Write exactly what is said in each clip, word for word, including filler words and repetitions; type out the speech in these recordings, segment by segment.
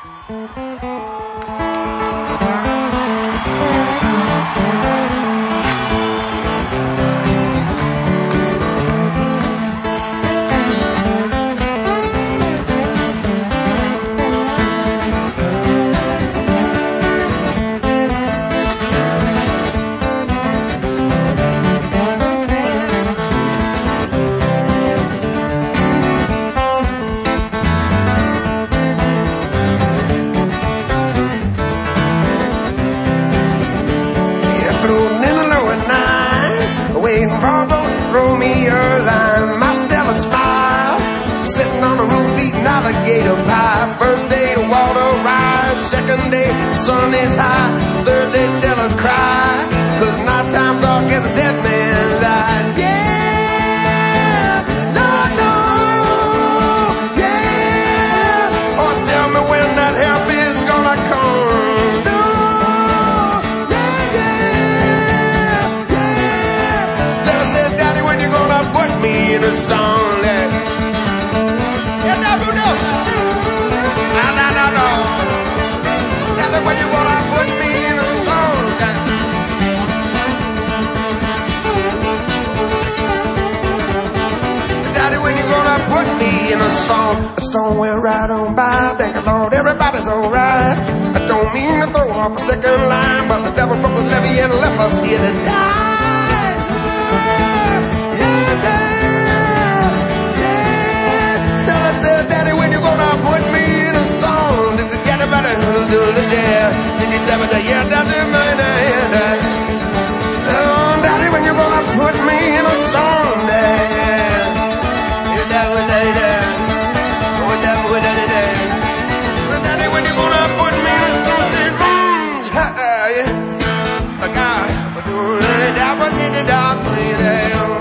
Waiting for a boat to throw me a line. My Stella smile, sitting on the roof eating alligator pie. First day the water rise, second day the sun is high. Third day Stella cry, cause nighttime dark as a dead man's eye. Yeah, Lord, no, yeah. Oh, tell me when that help is gonna come. In a song that yeah, no, no, no, no, no, no, no. Daddy, when you gonna put me in a song that Daddy, when you gonna put me in a song? A storm went right on by, thank the Lord, everybody's alright. I don't mean to throw off a second line, but the devil broke the levee and left us here to die. Daddy, when you gonna put me in a song? This is getting better. Do the dare. Did you say that? Yeah, Daddy, man, yeah. Oh, Daddy, when you gonna put me in a song? Yeah, Daddy, with that, yeah. Oh, Daddy, with that, yeah. Daddy, when you gonna put me in a song? Say, mm, ha, yeah. A guy, but do it. That was in the dark, yeah.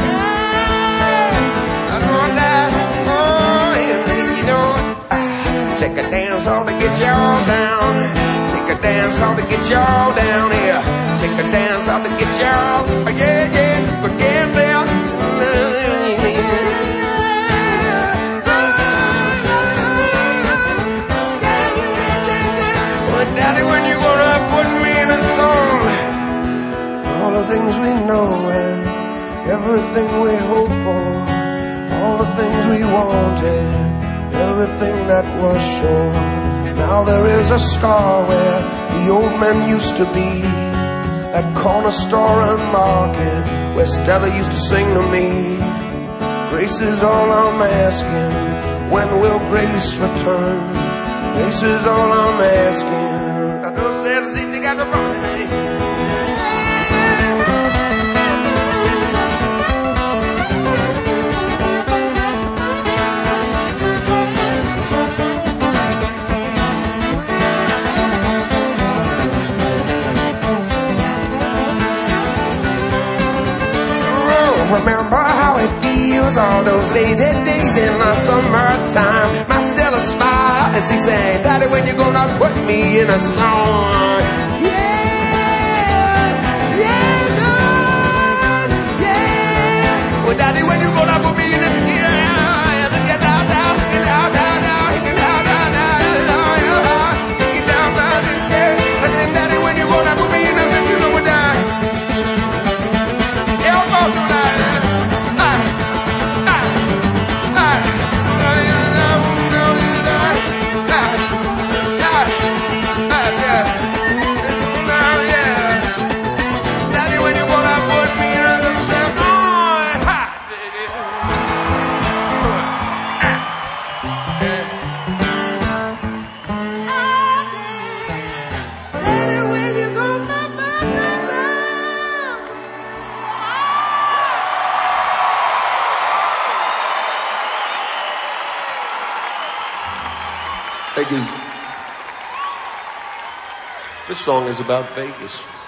Take a dance hall to get y'all down. Take a dance hall to get y'all down here. Take a dance hall to get y'all. Oh, yeah, yeah, go get there. Well, Daddy, when you gonna put me in a song? All the things we know and everything we hope for. All the things we wanted. Everything that was sure. Now there is a scar where the old man used to be. That corner store and market where Stella used to sing to me. Grace is all I'm asking. When will grace return? Grace is all I'm asking. I don't say to see they got the wrong. Remember how it feels, all those lazy days in the summertime. My Stella smile as he sang, Daddy, when you gonna put me in a song? Yeah, yeah, Lord, yeah. Well, Daddy, when you gonna put me in a song? Get down, down, get down, down, down, get down, down, down, get down, down, yeah. And then, Daddy, when you gonna put me in a song? You know what that? Yeah, I'm supposed to die. Thank you. This song is about Vegas.